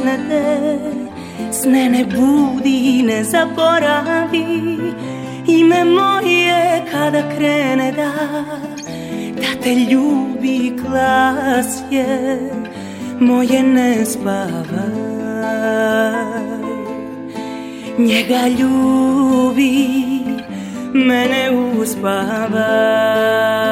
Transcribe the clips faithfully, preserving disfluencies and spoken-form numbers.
na te, sne ne budi, ne zaboravi, ime moje kada krene da, da te ljubi glas je, moje ne spavaj. Njega ljubi, mene uspavaj.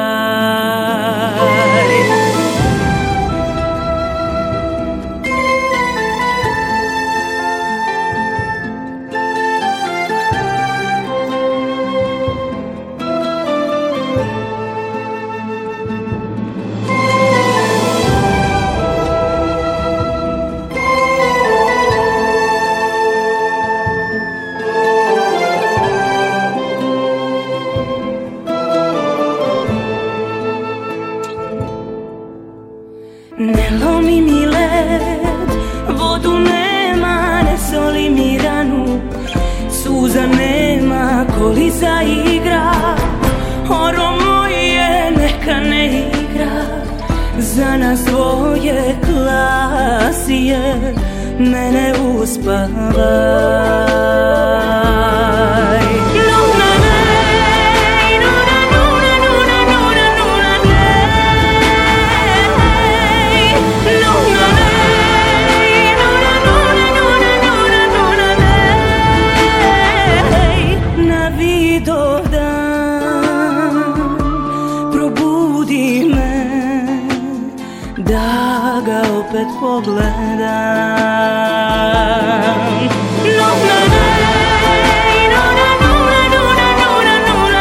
Ne lomi mi led, vodu nema, ne soli mi ranu, suza nema, koli zaigra, oro moje neka ne igra, za nas dvoje klasije, mene uspavaj. Da ga opet pogledam. No, no, no, no, no, no, no, no, no, no,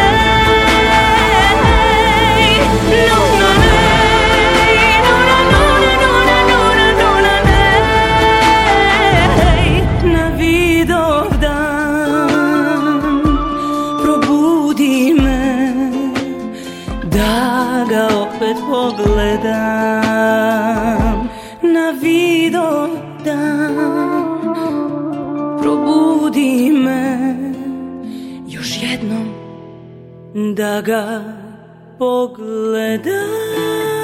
na Vidovdan probudi me, da ga opet pogledam. Na Vidovdan probudi me još jednom, da ga pogledam.